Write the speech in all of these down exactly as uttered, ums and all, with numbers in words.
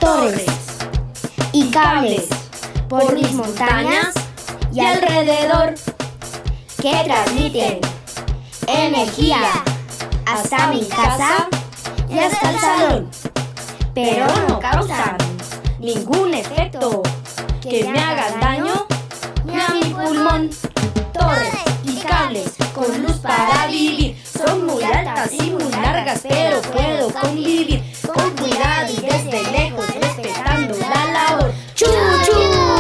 torres y cables por mis montañas y alrededor, que transmiten energía hasta mi casa y hasta el salón, pero no causan ningún efecto que me hagan daño ni a mi pulmón. Torres y cables con luz para vivir, son muy altas y muy largas, pero puedo convivir con cuidado y desde lejos, respetando la labor. ¡Chu, chu!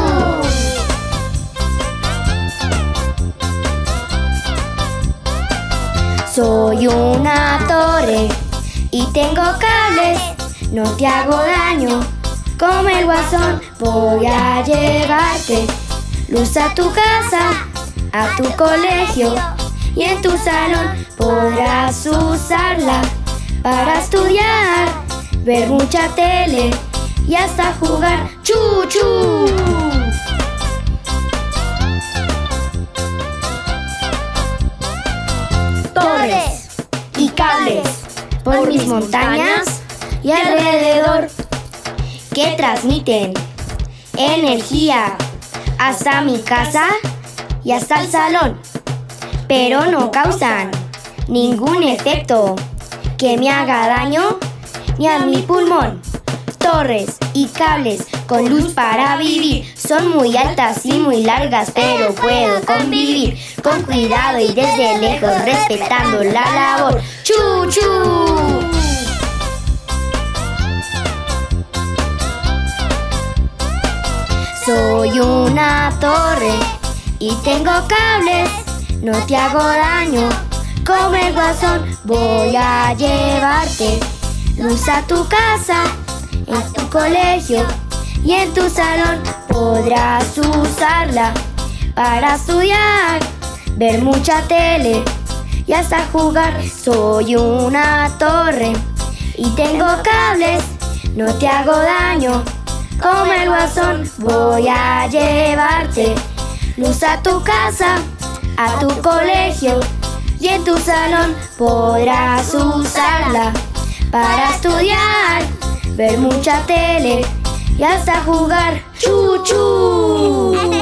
Soy una torre y tengo cables, no te hago daño. Como el guasón voy a llevarte luz a tu casa, a tu colegio, y en tu salón podrás usarla para estudiar, ver mucha tele y hasta jugar. ¡Chu, chu! Torres y cables por mis montañas y alrededor, que transmiten energía hasta mi casa y hasta el salón, pero no causan ningún efecto que me haga daño ni a mi pulmón. Torres y cables con luz para vivir, son muy altas y muy largas, pero puedo convivir con cuidado y desde lejos, respetando la labor. ¡Chu, chu! Soy una torre y tengo cables, no te hago daño. Como el guasón voy a llevarte luz a tu casa, en tu colegio y en tu salón podrás usarla para estudiar, ver mucha tele y hasta jugar. Soy una torre y tengo cables, no te hago daño. Como el guasón voy a llevarte luz a tu casa, a tu colegio y en tu salón podrás usarla para estudiar, ver mucha tele y hasta jugar. ¡Chu, chu!